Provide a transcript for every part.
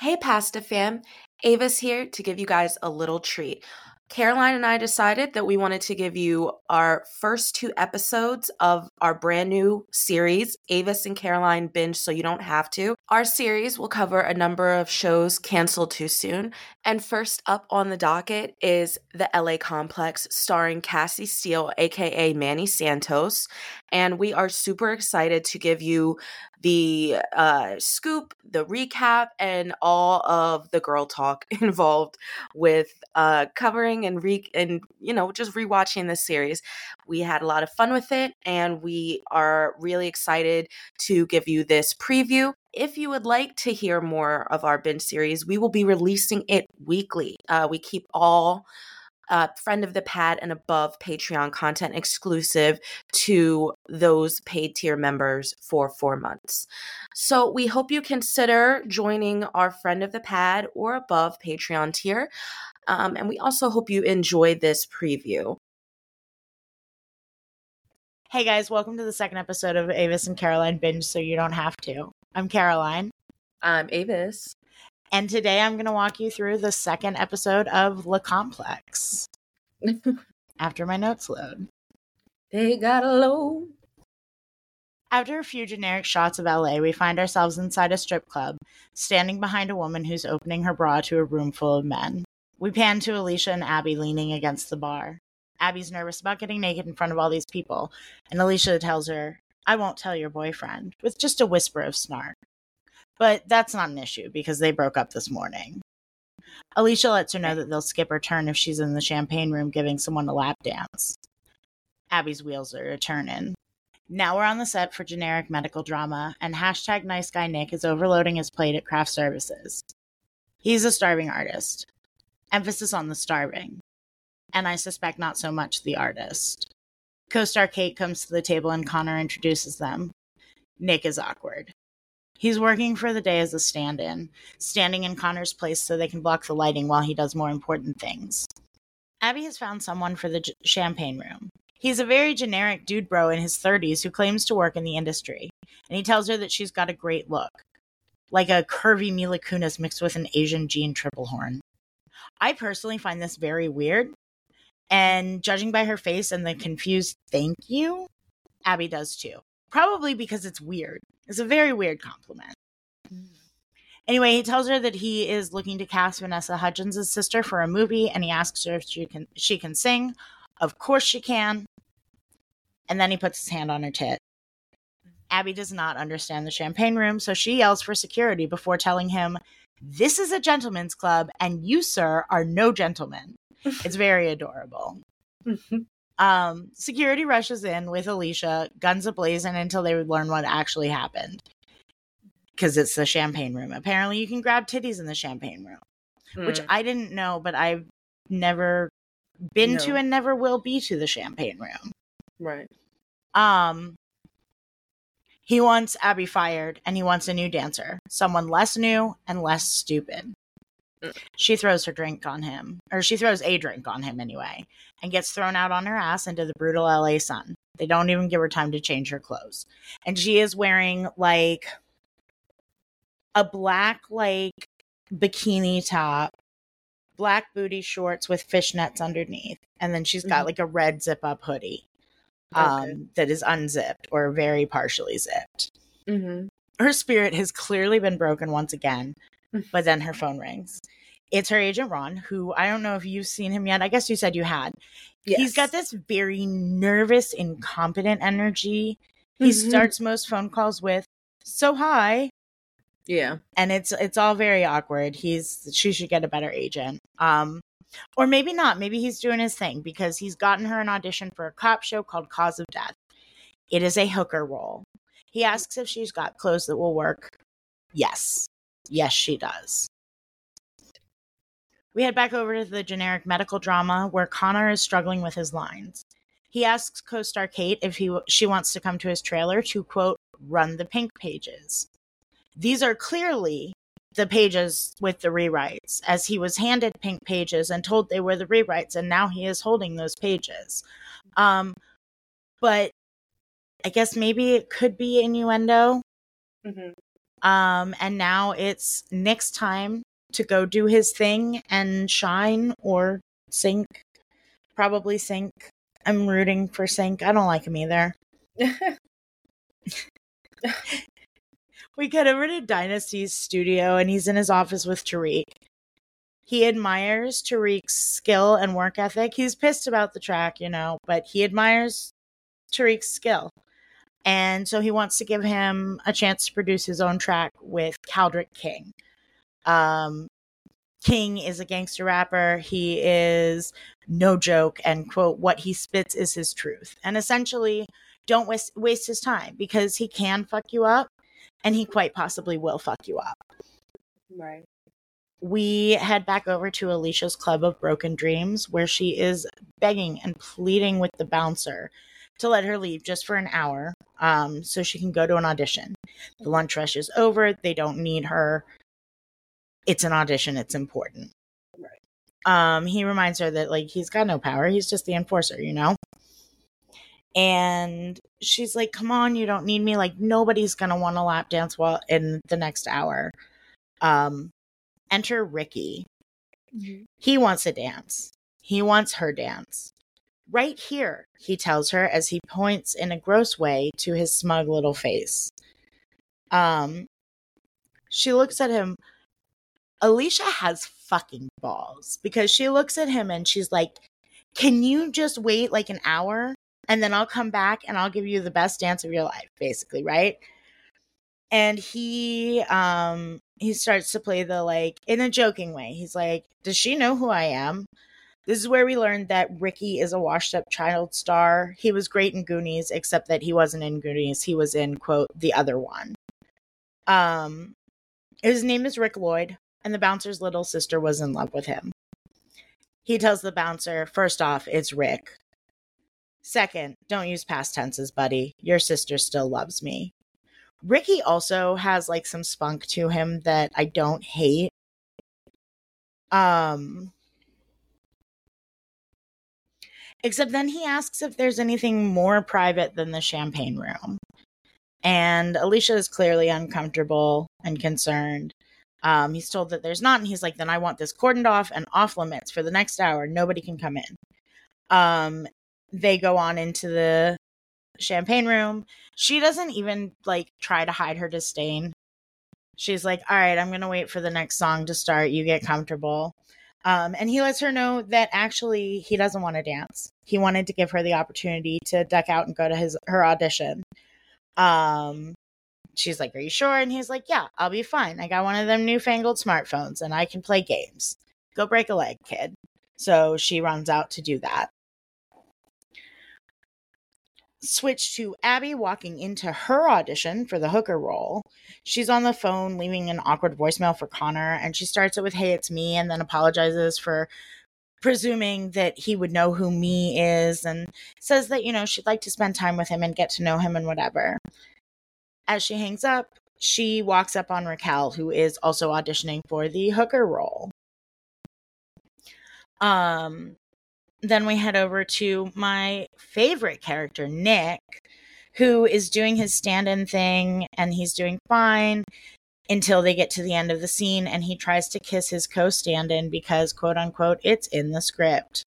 Hey, Pasta fam. Ava's here to give you guys a little treat. Caroline and I decided that we wanted to give you our first two episodes of our brand new series, Avis and Caroline Binge So You Don't Have to. Our series will cover a number of shows canceled too soon. And first up on the docket is The LA Complex, starring Cassie Steele, aka Manny Santos. And we are super excited to give you the scoop, the recap, and all of the girl talk involved with covering and just rewatching this series. We had a lot of fun with it, and we are really excited to give you this preview. If you would like to hear more of our binge series, we will be releasing it weekly. We keep all friend of the pad and above Patreon content exclusive to those paid tier members for 4 months. So we hope you consider joining our friend of the pad or above Patreon tier. And we also hope you enjoy this preview. Hey guys, welcome to the second episode of Avis and Caroline Binge So You Don't Have to. I'm Caroline. I'm Avis. And today I'm going to walk you through the second episode of Le Complex. After my notes load. They got a load. After a few generic shots of LA, we find ourselves inside a strip club, standing behind a woman who's opening her bra to a room full of men. We pan to Alicia and Abby leaning against the bar. Abby's nervous about getting naked in front of all these people, and Alicia tells her, "I won't tell your boyfriend," with just a whisper of snark. But that's not an issue, because they broke up this morning. Alicia lets her know that they'll skip her turn if she's in the champagne room giving someone a lap dance. Abby's wheels are a-turnin'. Now we're on the set for generic medical drama, and hashtag nice guy Nick is overloading his plate at craft services. He's a starving artist. Emphasis on the starving. And I suspect not so much the artist. Co-star Kate comes to the table and Connor introduces them. Nick is awkward. He's working for the day as a stand-in, standing in Connor's place so they can block the lighting while he does more important things. Abby has found someone for the champagne room. He's a very generic dude bro in his 30s who claims to work in the industry, and he tells her that she's got a great look. Like a curvy Mila Kunis mixed with an Asian Jean Triplehorn. I personally find this very weird, and judging by her face and the confused thank you, Abby does too. Probably because it's weird. It's a very weird compliment. Anyway, he tells her that he is looking to cast Vanessa Hudgens' sister for a movie, and he asks her if she can sing. Of course she can. And then he puts his hand on her tit. Abby does not understand the champagne room, so she yells for security before telling him, "This is a gentleman's club, and you, sir, are no gentleman." It's very adorable. Security rushes in with Alicia, guns ablazing until they learn what actually happened. Because it's the champagne room. Apparently you can grab titties in the champagne room. Which I didn't know, but I've never been to and never will be to the champagne room. Right. He wants Abby fired, and he wants a new dancer. Someone less new and less stupid. She throws her drink on him. Or she throws a drink on him anyway. And gets thrown out on her ass into the brutal LA sun. They don't even give her time to change her clothes. And she is wearing, like, a black, like, bikini top. Black booty shorts with fishnets underneath. And then she's got, like, a red zip-up hoodie. That is unzipped or very partially zipped. Her spirit has clearly been broken once again. But then her phone rings. It's her agent, Ron, who I don't know if you've seen him yet. I guess you said you had. Yes. He's got this very nervous, incompetent energy. He starts most phone calls with, "So hi." Yeah. And it's all very awkward. She should get a better agent. Or maybe not. Maybe he's doing his thing because he's gotten her an audition for a cop show called Cause of Death. It is a hooker role. He asks if she's got clothes that will work. Yes. Yes, she does. We head back over to the generic medical drama where Connor is struggling with his lines. He asks co-star Kate if she wants to come to his trailer to, quote, run the pink pages. These are clearly the pages with the rewrites, as he was handed pink pages and told they were the rewrites, and now he is holding those pages. But I guess maybe it could be innuendo. And now it's Nick's time to go do his thing and shine or sink. Probably sink. I'm rooting for sink. I don't like him either. We cut over to Dynasty's studio and he's in his office with Tariq. He admires Tariq's skill and work ethic. He's pissed about the track, but he admires Tariq's skill. And so he wants to give him a chance to produce his own track with Caldrick King. King is a gangster rapper. He is no joke, and quote, what he spits is his truth. And essentially, don't waste his time because he can fuck you up and he quite possibly will fuck you up. Right. We head back over to Alicia's Club of Broken Dreams, where she is begging and pleading with the bouncer to let her leave just for an hour so she can go to an audition. The lunch rush is over. They don't need her. It's an audition. It's important. Right. He reminds her that, he's got no power. He's just the enforcer, And she's like, come on, you don't need me. Nobody's going to want to lap dance in the next hour. Enter Ricky. Mm-hmm. He wants a dance. He wants her dance. Right here, he tells her as he points in a gross way to his smug little face. She looks at him. Alicia has fucking balls because she looks at him and she's like, can you just wait an hour and then I'll come back and I'll give you the best dance of your life, basically, right? And he starts to play the in a joking way. He's like, does she know who I am? This is where we learned that Ricky is a washed up child star. He was great in Goonies, except that he wasn't in Goonies. He was in, quote, the other one. His name is Rick Lloyd, and the bouncer's little sister was in love with him. He tells the bouncer, first off, it's Rick. Second, don't use past tenses, buddy. Your sister still loves me. Ricky also has some spunk to him that I don't hate. Except then he asks if there's anything more private than the champagne room. And Alicia is clearly uncomfortable and concerned. He's told that there's not, and he's like, then I want this cordoned off and off limits for the next hour. Nobody can come in. They go on into the champagne room. She doesn't even try to hide her disdain. She's like, all right, I'm going to wait for the next song to start. You get comfortable. And he lets her know that actually he doesn't want to dance. He wanted to give her the opportunity to duck out and go to her audition. She's like, are you sure? And he's like, yeah, I'll be fine. I got one of them newfangled smartphones and I can play games. Go break a leg, kid. So she runs out to do that. Switch to Abby walking into her audition for the hooker role. She's on the phone leaving an awkward voicemail for Connor, and she starts it with, hey, it's me, and then apologizes for presuming that he would know who me is, and says that, she'd like to spend time with him and get to know him and whatever. As she hangs up, she walks up on Raquel, who is also auditioning for the hooker role. Then we head over to my favorite character, Nick, who is doing his stand-in thing, and he's doing fine until they get to the end of the scene, and he tries to kiss his co-stand-in because, quote-unquote, it's in the script.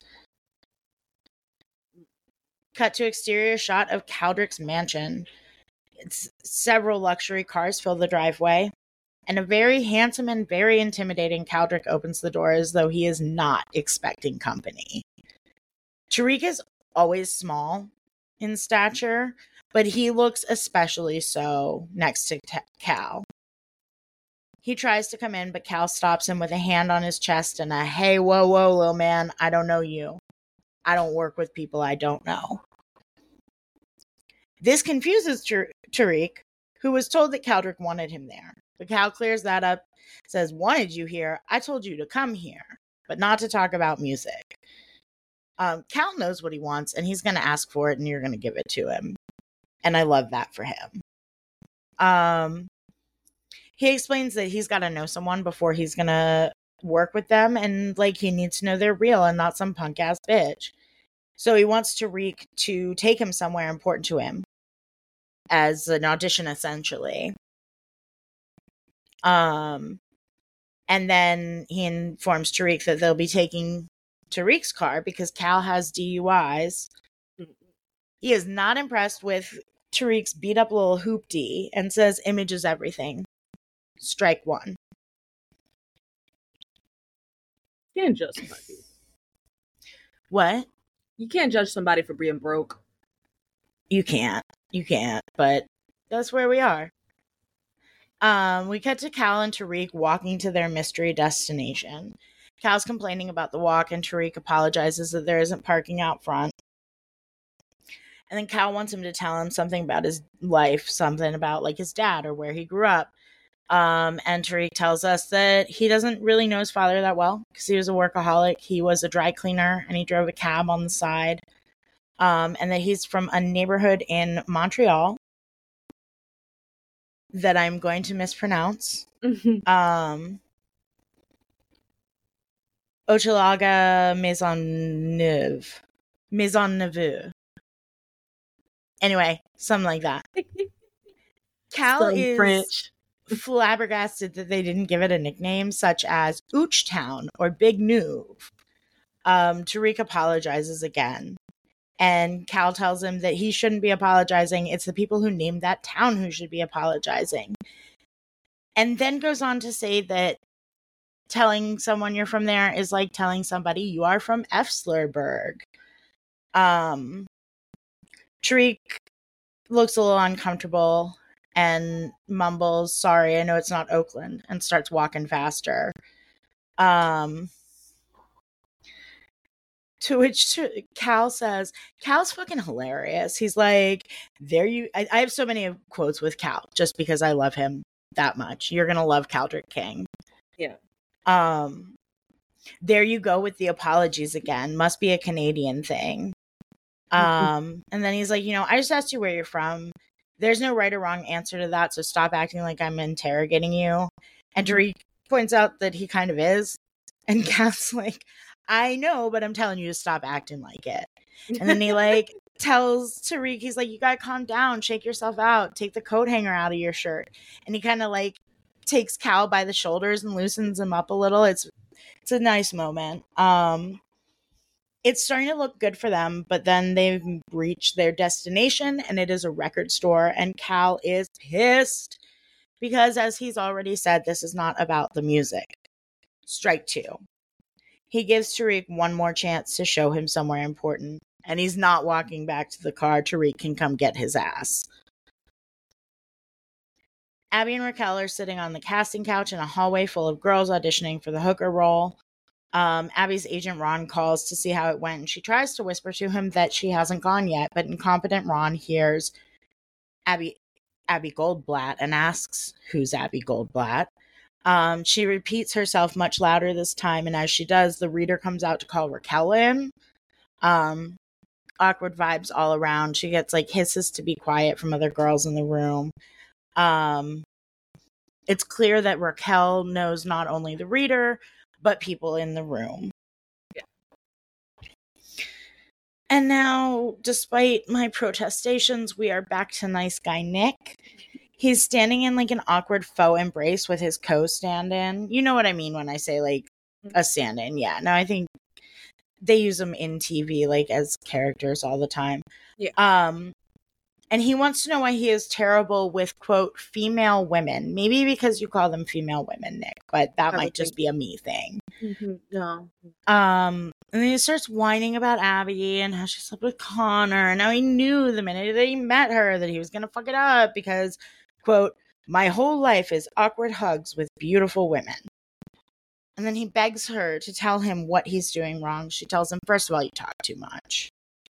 Cut to exterior shot of Caldrick's mansion. Several luxury cars fill the driveway, and a very handsome and very intimidating Caldrick opens the door as though he is not expecting company. Tariq is always small in stature, but he looks especially so next to Cal. He tries to come in, but Cal stops him with a hand on his chest and a, hey, whoa, little man, I don't know you. I don't work with people I don't know. This confuses Tariq, who was told that Caldrick wanted him there. But Cal clears that up, says, wanted you here? I told you to come here, but not to talk about music. Cal knows what he wants, and he's going to ask for it, and you're going to give it to him. And I love that for him. He explains that he's got to know someone before he's going to work with them, and he needs to know they're real and not some punk-ass bitch. So he wants Tariq to take him somewhere important to him as an audition, essentially. And then he informs Tariq that they'll be taking Tariq's car because Cal has DUIs. He is not impressed with Tariq's beat up little hoopty and says image is everything. Strike one. You can't judge somebody. What? You can't judge somebody for being broke. You can't, but that's where we are. We cut to Cal and Tariq walking to their mystery destination. Cal's complaining about the walk, and Tariq apologizes that there isn't parking out front. And then Cal wants him to tell him something about his life, something about like his dad or where he grew up. And Tariq tells us that he doesn't really know his father that well because he was a workaholic. He was a dry cleaner and he drove a cab on the side. And that he's from a neighborhood in Montreal that I'm going to mispronounce. Hochelaga Maisonneuve. Anyway, something like that. Cal is French. flabbergasted that they didn't give it a nickname such as Ooch Town or Big Nouve. Tariq apologizes again. And Cal tells him that he shouldn't be apologizing. It's the people who named that town who should be apologizing. And then goes on to say that telling someone you're from there is like telling somebody you are from Efslerberg. Tariq looks a little uncomfortable and mumbles, sorry, I know it's not Oakland, and starts walking faster. To which Cal says, Cal's fucking hilarious. He's like, I have so many quotes with Cal just because I love him that much. You're going to love Caldrick King. Yeah. There you go with the apologies again. Must be a Canadian thing. And then he's like, I just asked you where you're from. There's no right or wrong answer to that, so stop acting like I'm interrogating you. And Tariq points out that he kind of is. And Cal's like, I know, but I'm telling you to stop acting like it. And then he tells Tariq, he's like, you gotta calm down, shake yourself out, take the coat hanger out of your shirt. And he kind of takes Cal by the shoulders and loosens him up a little. It's a nice moment. It's starting to look good for them, but then they've reached their destination and it is a record store, and Cal is pissed because, as he's already said, this is not about the music. Strike two. He gives Tariq one more chance to show him somewhere important, and he's not walking back to the car. Tariq can come get his ass. Abby and Raquel are sitting on the casting couch in a hallway full of girls auditioning for the hooker role. Abby's agent Ron calls to see how it went, and she tries to whisper to him that she hasn't gone yet, but incompetent Ron hears Abby Goldblatt and asks, who's Abby Goldblatt? She repeats herself much louder this time, and as she does, the reader comes out to call Raquel in. Awkward vibes all around. She gets hisses to be quiet from other girls in the room. It's clear that Raquel knows not only the reader, but people in the room. Yeah. And now, despite my protestations, we are back to nice guy Nick. He's standing in an awkward faux embrace with his co-stand-in. You know what I mean when I say a stand-in. Yeah. No, I think they use them in TV as characters all the time. Yeah. And he wants to know why he is terrible with, quote, female women. Maybe because you call them female women, Nick, but that might just be a me thing. Mm-hmm. No. And then he starts whining about Abby and how she slept with Connor. And now he knew the minute that he met her that he was going to fuck it up because, quote, my whole life is awkward hugs with beautiful women. And then he begs her to tell him what he's doing wrong. She tells him, first of all, you talk too much.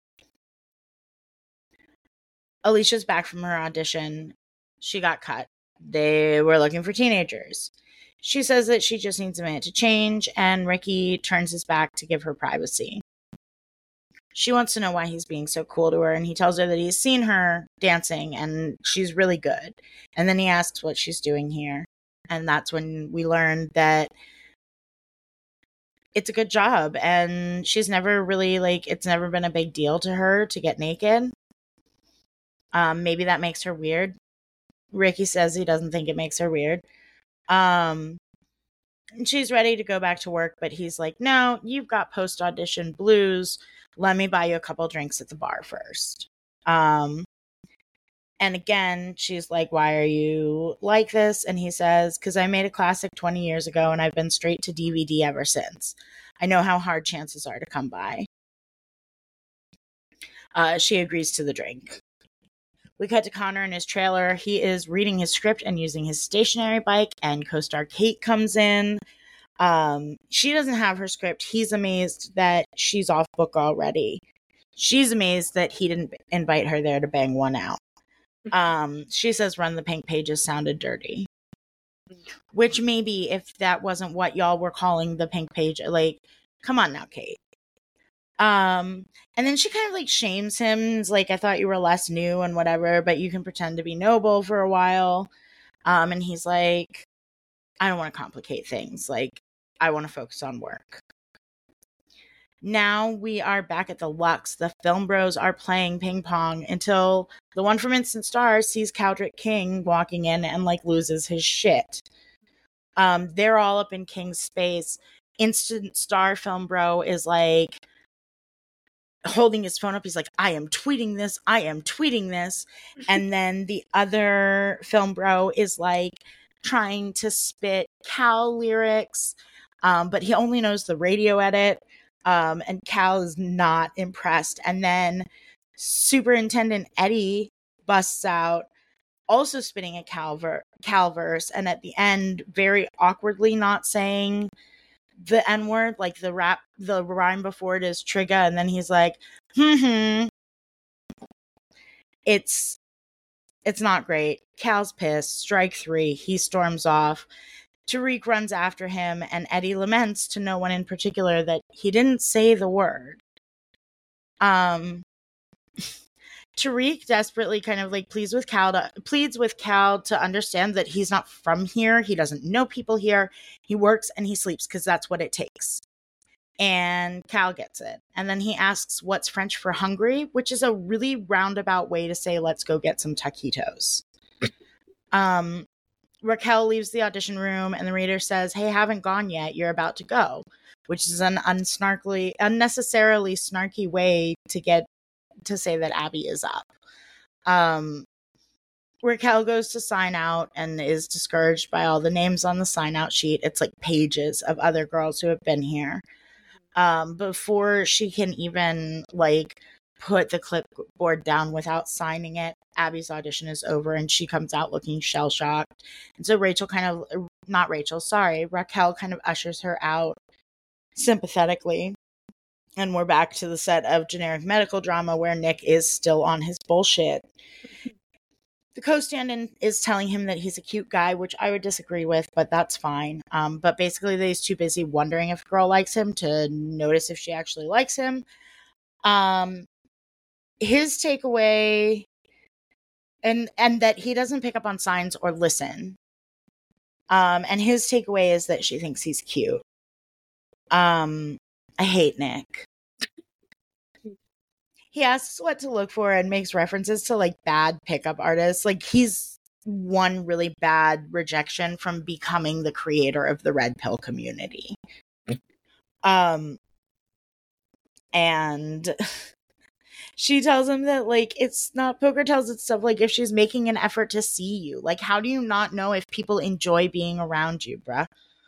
Alicia's back from her audition. She got cut. They were looking for teenagers. She says that she just needs a minute to change, and Ricky turns his back to give her privacy. She wants to know why he's being so cool to her, and he tells her that he's seen her dancing, and she's really good. And then he asks what she's doing here. And that's when we learn that it's a good job, and she's never really, it's never been a big deal to her to get naked. Maybe that makes her weird. Ricky says he doesn't think it makes her weird. And she's ready to go back to work, but he's like, no, you've got post-audition blues. Let me buy you a couple drinks at the bar first. And again, she's like, why are you like this? And he says, because I made a classic 20 years ago and I've been straight to DVD ever since. I know how hard chances are to come by. She agrees to the drink. We cut to Connor in his trailer. He is reading his script and using his stationary bike, and co-star Kate comes in. She doesn't have her script. He's amazed that she's off book already. She's amazed that he didn't invite her there to bang one out. She says run the pink pages sounded dirty. Which maybe if that wasn't what y'all were calling the pink page, like, come on now, Kate. And then she kind of like shames him. It's like, I thought you were less new and whatever, but you can pretend to be noble for a while. And he's like, I don't want to complicate things. Like, I want to focus on work. Now we are back at the Lux. The film bros are playing ping pong until the one from Instant Stars sees Caldrick King walking in and like loses his shit. They're all up in King's space. Instant Star film bro is like holding his phone up. He's like, I am tweeting this. I am tweeting this. And then the other film bro is like trying to spit Cal lyrics, but he only knows the radio edit. And Cal is not impressed. And then Superintendent Eddie busts out, also spitting a Cal verse, and at the end, very awkwardly not saying the N-word, like the rhyme before it is trigger, and then he's like, It's not great. Cal's pissed. Strike 3. He storms off. Tariq runs after him, and Eddie laments to no one in particular that he didn't say the word. Tariq desperately kind of like pleads with Cal to understand that he's not from here. He doesn't know people here. He works and he sleeps because that's what it takes. And Cal gets it. And then he asks what's French for hungry, which is a really roundabout way to say let's go get some taquitos. Raquel leaves the audition room and the reader says, hey, haven't gone yet. You're about to go, which is an unnecessarily snarky way to say that Abby is up. Raquel goes to sign out and is discouraged by all the names on the sign out sheet. It's like pages of other girls who have been here. Before she can even like put the clipboard down without signing it, Abby's audition is over and she comes out looking shell-shocked. And so Raquel kind of ushers her out sympathetically. And we're back to the set of generic medical drama where Nick is still on his bullshit. The co-stand-in is telling him that he's a cute guy, which I would disagree with, but that's fine. But basically he's too busy wondering if a girl likes him to notice if she actually likes him. His takeaway, and that he doesn't pick up on signs or listen. And his takeaway is that she thinks he's cute. I hate Nick. He asks what to look for and makes references to like bad pickup artists. Like he's one really bad rejection from becoming the creator of the red pill community. And she tells him that like it's not poker tells it stuff like if she's making an effort to see you, like how do you not know if people enjoy being around you, bruh?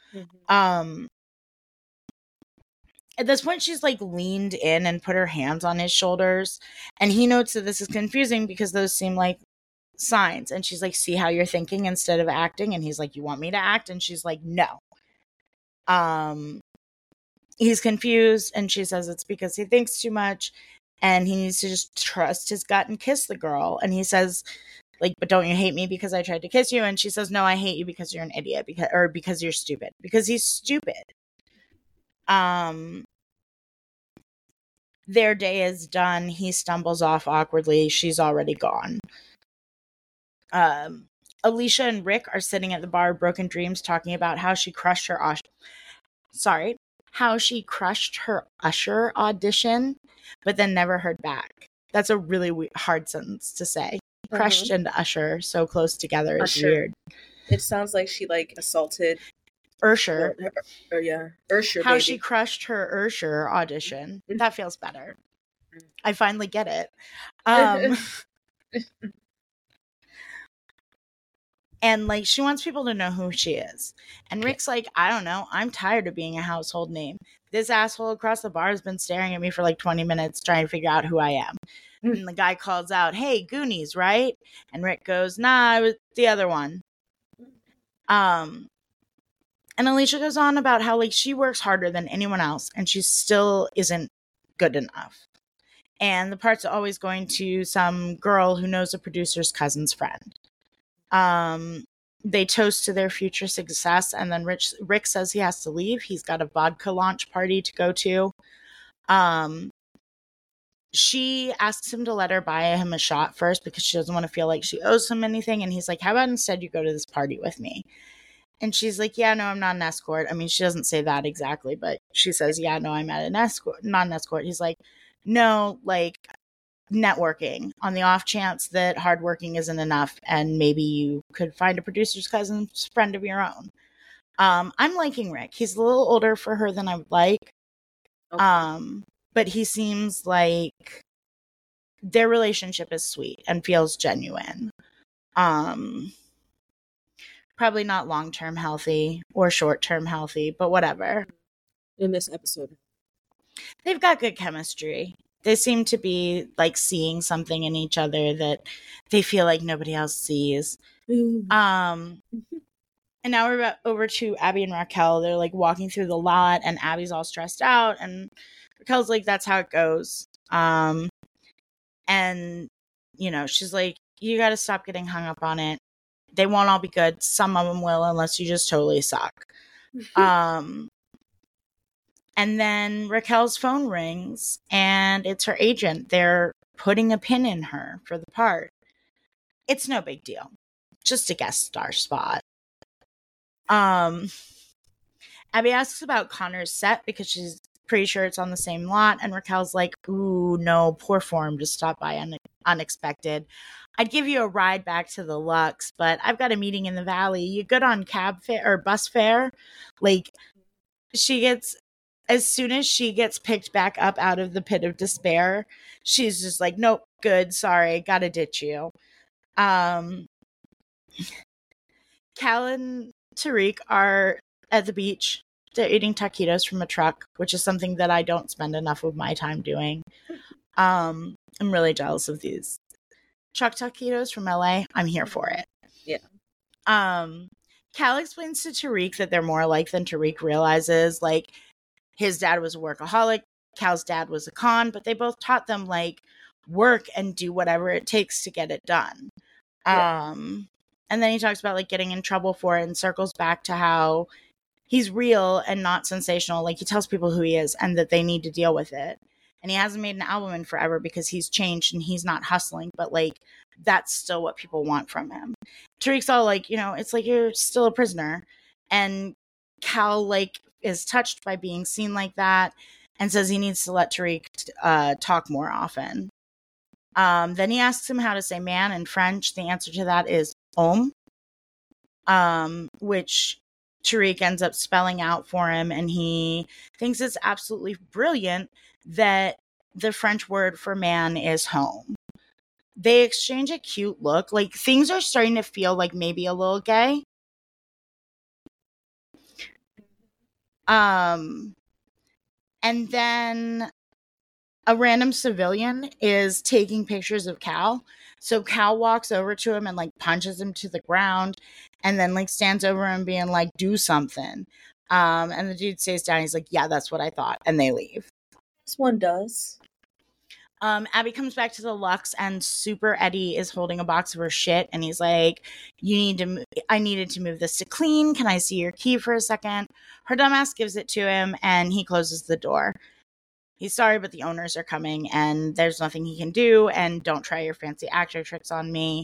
At this point, she's like leaned in and put her hands on his shoulders. And he notes that this is confusing because those seem like signs. And she's like, see how you're thinking instead of acting? And he's like, you want me to act? And she's like, no. He's confused. And she says it's because he thinks too much. And he needs to just trust his gut and kiss the girl. And he says, like, but don't you hate me because I tried to kiss you? And she says, no, I hate you because you're an idiot. Because you're stupid. Because he's stupid. Their day is done. He stumbles off awkwardly. She's already gone. Alicia and Rick are sitting at the bar Broken Dreams talking about how she crushed her Usher audition, but then never heard back. That's a really hard sentence to say. Crushed and Usher so close together is weird. It sounds like she like assaulted Ursher. or yeah, Ursher. How baby. she crushed her Ursher audition. That feels better. I finally get it. And like she wants people to know who she is. And Rick's like, I don't know. I'm tired of being a household name. This asshole across the bar has been staring at me for like 20 minutes trying to figure out who I am. And the guy calls out, "Hey, Goonies, right?" And Rick goes, "Nah, I was the other one." And Alicia goes on about how like she works harder than anyone else and she still isn't good enough. And the part's always going to some girl who knows a producer's cousin's friend. They toast to their future success, and then Rick says he has to leave. He's got a vodka launch party to go to. She asks him to let her buy him a shot first because she doesn't want to feel like she owes him anything. And he's like, how about instead you go to this party with me? And she's like, yeah, no, I'm not an escort. I mean, she doesn't say that exactly, but she says, yeah, no, I'm at an escort, not an escort. He's like, no, like networking on the off chance that hardworking isn't enough. And maybe you could find a producer's cousin's friend of your own. I'm liking Rick. He's a little older for her than I would like. Okay. But he seems like their relationship is sweet and feels genuine. Probably not long-term healthy or short-term healthy, but whatever. In this episode, they've got good chemistry. They seem to be like seeing something in each other that they feel like nobody else sees. And now we're over to Abby and Raquel. They're like walking through the lot and Abby's all stressed out and Raquel's like, that's how it goes. And you know, she's like, you got to stop getting hung up on it. They won't all be good. Some of them will, unless you just totally suck. And then Raquel's phone rings and it's her agent. They're putting a pin in her for the part. It's no big deal. Just a guest star spot. Abby asks about Connor's set because she's pretty sure it's on the same lot. And Raquel's like, ooh, no, poor form to stop by unexpected. I'd give you a ride back to the Lux, but I've got a meeting in the Valley. You good on cab fare or bus fare? Like, as soon as she gets picked back up out of the pit of despair, she's just like, nope, good, sorry, gotta ditch you. Cal and Tariq are at the beach. They're eating taquitos from a truck, which is something that I don't spend enough of my time doing. I'm really jealous of these truck taquitos from LA. I'm here for it. Yeah. Cal explains to Tariq that they're more alike than Tariq realizes. Like, his dad was a workaholic, Cal's dad was a con, but they both taught them, like, work and do whatever it takes to get it done. Yeah. And then he talks about, like, getting in trouble for it and circles back to how he's real and not sensational. Like, he tells people who he is and that they need to deal with it. And he hasn't made an album in forever because he's changed and he's not hustling. But, like, that's still what people want from him. Tariq's all like, you know, it's like you're still a prisoner. And Cal, like, is touched by being seen like that and says he needs to let Tariq talk more often. Then he asks him how to say man in French. The answer to that is homme, which Tariq ends up spelling out for him, and he thinks it's absolutely brilliant that the French word for man is home. They exchange a cute look. Like, things are starting to feel like maybe a little gay. And then a random civilian is taking pictures of Cal. So Cal walks over to him and, like, punches him to the ground and then, like, stands over him being like, do something. And the dude stays down. He's like, yeah, that's what I thought. And they leave. This one does. Abby comes back to the Lux and Super Eddie is holding a box of her shit. And he's like, I needed to move this to clean. Can I see your key for a second? Her dumbass gives it to him and he closes the door. He's sorry, but the owners are coming and there's nothing he can do. And don't try your fancy actor tricks on me.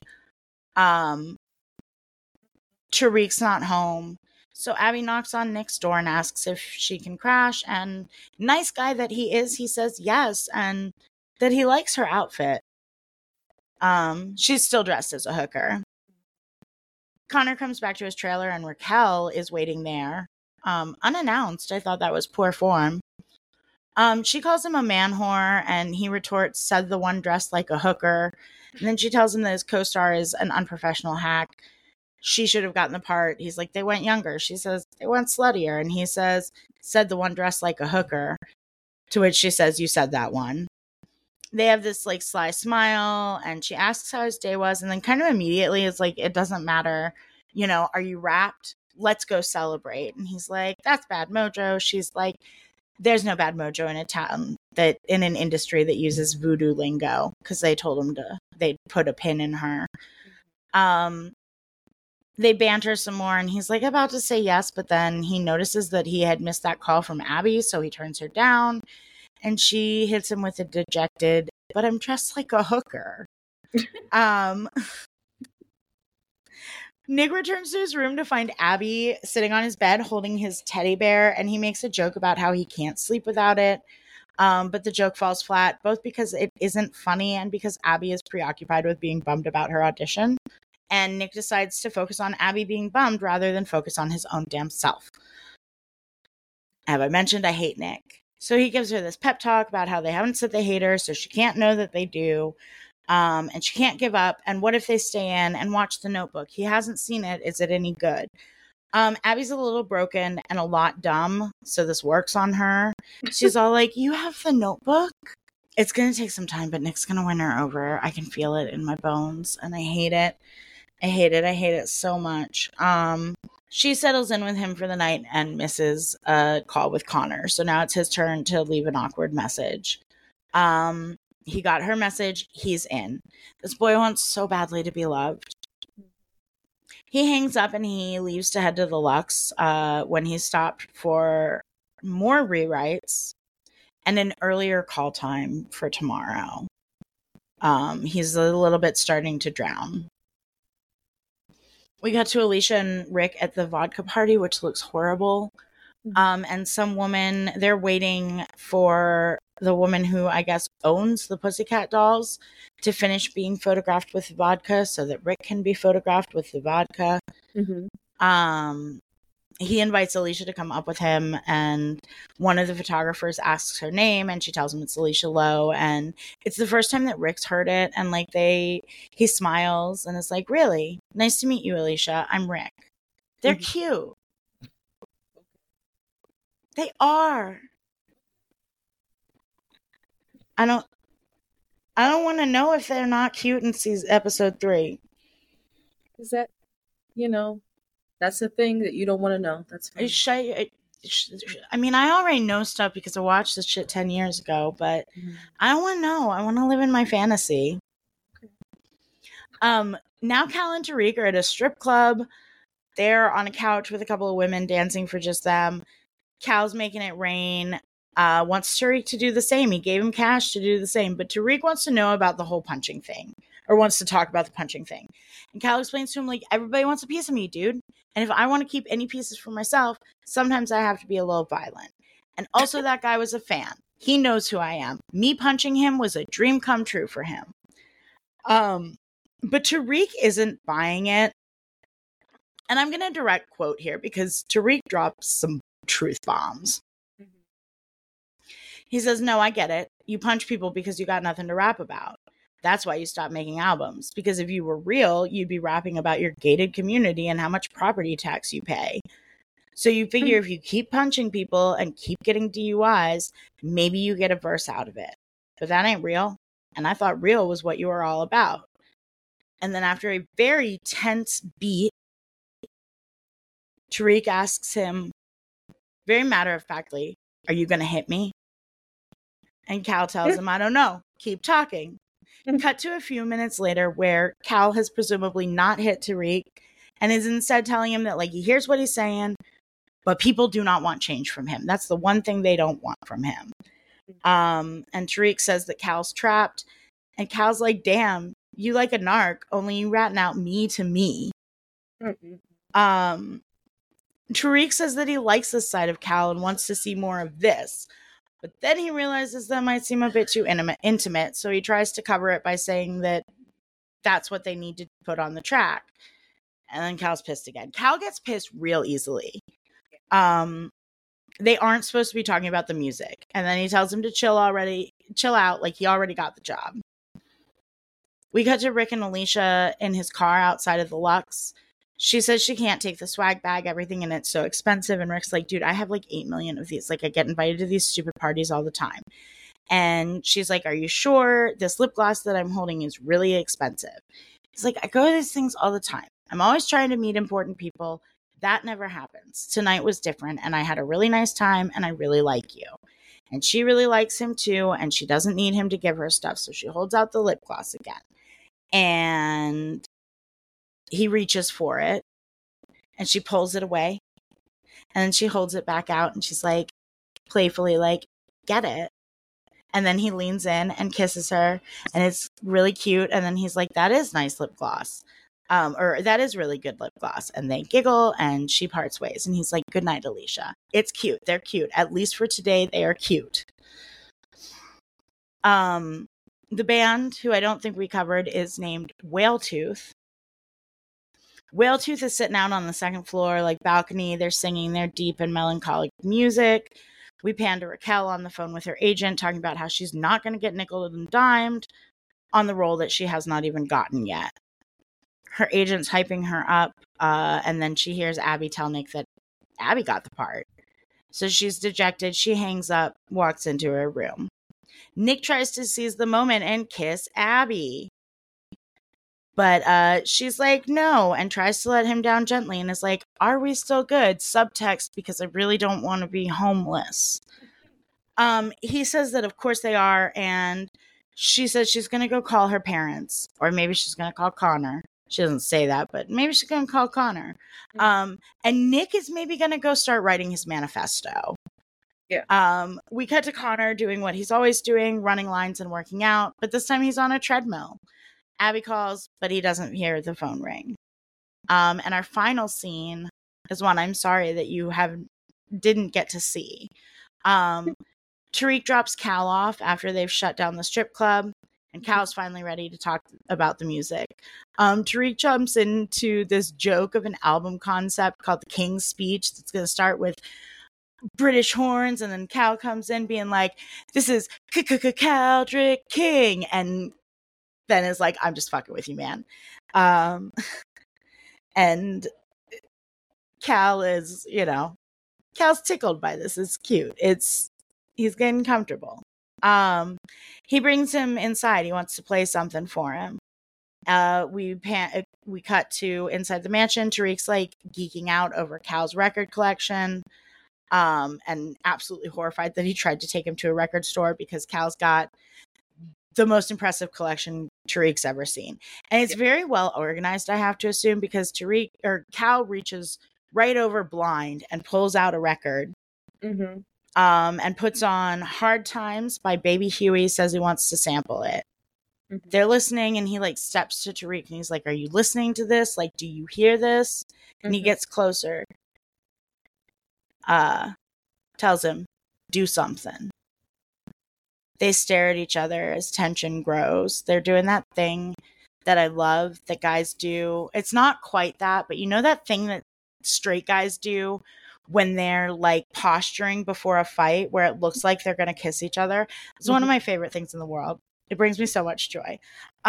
Tariq's not home. So Abby knocks on Nick's door and asks if she can crash. And nice guy that he is, he says yes. And that he likes her outfit. She's still dressed as a hooker. Connor comes back to his trailer and Raquel is waiting there. Unannounced. I thought that was poor form. She calls him a man whore, and he retorts, said the one dressed like a hooker. And then she tells him that his co-star is an unprofessional hack. She should have gotten the part. He's like, they went younger. She says, they went sluttier. And he says, said the one dressed like a hooker. To which she says, you said that one. They have this like sly smile, and she asks how his day was. And then kind of immediately is like, it doesn't matter. You know, are you wrapped? Let's go celebrate. And he's like, that's bad mojo. She's like, there's no bad mojo in a town that in an industry that uses voodoo lingo, because they told him they'd put a pin in her. They banter some more, and he's like about to say yes, but then he notices that he had missed that call from Abby, so he turns her down, and she hits him with a dejected, but I'm dressed like a hooker. Nick returns to his room to find Abby sitting on his bed holding his teddy bear, and he makes a joke about how he can't sleep without it. But the joke falls flat, both because it isn't funny and because Abby is preoccupied with being bummed about her audition. And Nick decides to focus on Abby being bummed rather than focus on his own damn self. Have I mentioned I hate Nick? So he gives her this pep talk about how they haven't said they hate her, so she can't know that they do. And she can't give up. And what if they stay in and watch The Notebook? He hasn't seen it. Is it any good? Abby's a little broken and a lot dumb, so this works on her. She's all like, you have The Notebook? It's going to take some time, but Nick's going to win her over. I can feel it in my bones, and I hate it. I hate it so much. She settles in with him for the night and misses a call with Connor. So now it's his turn to leave an awkward message. He got her message. He's in. This boy wants so badly to be loved. He hangs up and he leaves to head to the Lux when he stopped for more rewrites and an earlier call time for tomorrow. He's a little bit starting to drown. We got to Alicia and Rick at the vodka party, which looks horrible. And some woman, they're waiting for the woman who I guess owns the Pussycat Dolls to finish being photographed with vodka so that Rick can be photographed with the vodka. He invites Alicia to come up with him, and one of the photographers asks her name, and she tells him it's Alicia Lowe, and it's the first time that Rick's heard it, and like he smiles and is like, really? Nice to meet you, Alicia. I'm Rick. They're cute. They are. I don't want to know if they're not cute in episode 3. Is that, that's the thing that you don't want to know. That's fine. I mean, I already know stuff because I watched this shit 10 years ago, but I don't want to know. I want to live in my fantasy. Okay. Now Cal and Tariq are at a strip club. They're on a couch with a couple of women dancing for just them. Cal's making it rain. Wants Tariq to do the same. He gave him cash to do the same, but Tariq wants to know about the whole punching thing, or wants to talk about the punching thing. And Cal explains to him, like, everybody wants a piece of me, dude. And if I want to keep any pieces for myself, sometimes I have to be a little violent. And also that guy was a fan. He knows who I am. Me punching him was a dream come true for him. But Tariq isn't buying it. And I'm going to direct quote here because Tariq drops some truth bombs. He says, no, I get it. You punch people because you got nothing to rap about. That's why you stopped making albums. Because if you were real, you'd be rapping about your gated community and how much property tax you pay. So you figure if you keep punching people and keep getting DUIs, maybe you get a verse out of it. But that ain't real. And I thought real was what you were all about. And then after a very tense beat, Tariq asks him, very matter-of-factly, are you going to hit me? And Cal tells him, I don't know. Keep talking. Cut to a few minutes later where Cal has presumably not hit Tariq and is instead telling him that, like, he hears what he's saying, but people do not want change from him. That's the one thing they don't want from him. And Tariq says that Cal's trapped. And Cal's like, damn, you like a narc, only you ratting out me to me. Tariq says that he likes this side of Cal and wants to see more of this. But then he realizes that might seem a bit too intimate, so he tries to cover it by saying that that's what they need to put on the track. And then Cal's pissed again. Cal gets pissed real easily. They aren't supposed to be talking about the music. And then he tells him to chill out, like he already got the job. We cut to Rick and Alicia in his car outside of the Lux. She says she can't take the swag bag, everything in it's so expensive. And Rick's like, dude, I have like 8 million of these. Like, I get invited to these stupid parties all the time. And she's like, are you sure? This lip gloss that I'm holding is really expensive. He's like, I go to these things all the time. I'm always trying to meet important people. That never happens. Tonight was different, and I had a really nice time, and I really like you. And she really likes him too, and she doesn't need him to give her stuff, so she holds out the lip gloss again. And he reaches for it, and she pulls it away, and then she holds it back out, and she's like, playfully like, get it. And then he leans in and kisses her, and it's really cute. And then he's like, that is nice lip gloss. Or that is really good lip gloss. And they giggle, and she parts ways. And he's like, good night, Alicia. It's cute. They're cute. At least for today, they are cute. The band, who I don't think we covered, is named Whaletooth. Whaletooth is sitting out on the second floor, like balcony. They're singing their deep and melancholic music. We pan to Raquel on the phone with her agent, talking about how she's not going to get nickeled and dimed on the role that she has not even gotten yet. Her agent's hyping her up, and then she hears Abby tell Nick that Abby got the part. So she's dejected. She hangs up, walks into her room. Nick tries to seize the moment and kiss Abby. But she's like, no, and tries to let him down gently and is like, are we still good? Subtext, because I really don't want to be homeless. He says that of course they are, and she says she's going to go call her parents, or maybe she's going to call Connor. She doesn't say that, but maybe she's going to call Connor. And Nick is maybe going to go start writing his manifesto. Yeah. We cut to Connor doing what he's always doing, running lines and working out, but this time he's on a treadmill. Abby calls, but he doesn't hear the phone ring. And our final scene is one I'm sorry that you didn't get to see. Tariq drops Cal off after they've shut down the strip club, and Cal's finally ready to talk about the music. Tariq jumps into this joke of an album concept called The King's Speech that's going to start with British horns, and then Cal comes in being like, this is Caldrick King, and then is like, I'm just fucking with you, man. And Cal is, Cal's tickled by this. It's cute. He's getting comfortable. He brings him inside. He wants to play something for him. We cut to inside the mansion. Tariq's like geeking out over Cal's record collection. And absolutely horrified that he tried to take him to a record store because Cal's got the most impressive collection Tariq's ever seen. And it's very well organized, I have to assume, because Cal reaches right over blind and pulls out a record. Mm-hmm. And puts on Hard Times by Baby Huey, says he wants to sample it. Mm-hmm. They're listening, and he like steps to Tariq and he's like, are you listening to this? Like, do you hear this? And he gets closer. Tells him, do something. They stare at each other as tension grows. They're doing that thing that I love that guys do. It's not quite that, but you know that thing that straight guys do when they're like posturing before a fight where it looks like they're going to kiss each other? It's one of my favorite things in the world. It brings me so much joy.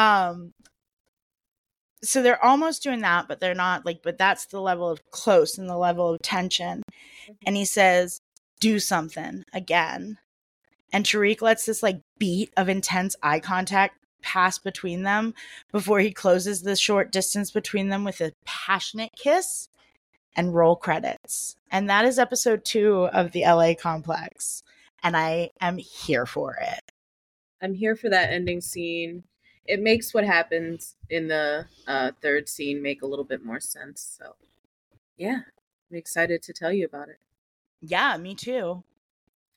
So they're almost doing that, but they're not but that's the level of close and the level of tension. And he says, do something again. And Tariq lets this like beat of intense eye contact pass between them before he closes the short distance between them with a passionate kiss and roll credits. And that is episode 2 of the LA Complex. And I am here for it. I'm here for that ending scene. It makes what happens in the third scene make a little bit more sense. So, yeah, I'm excited to tell you about it. Yeah, me too.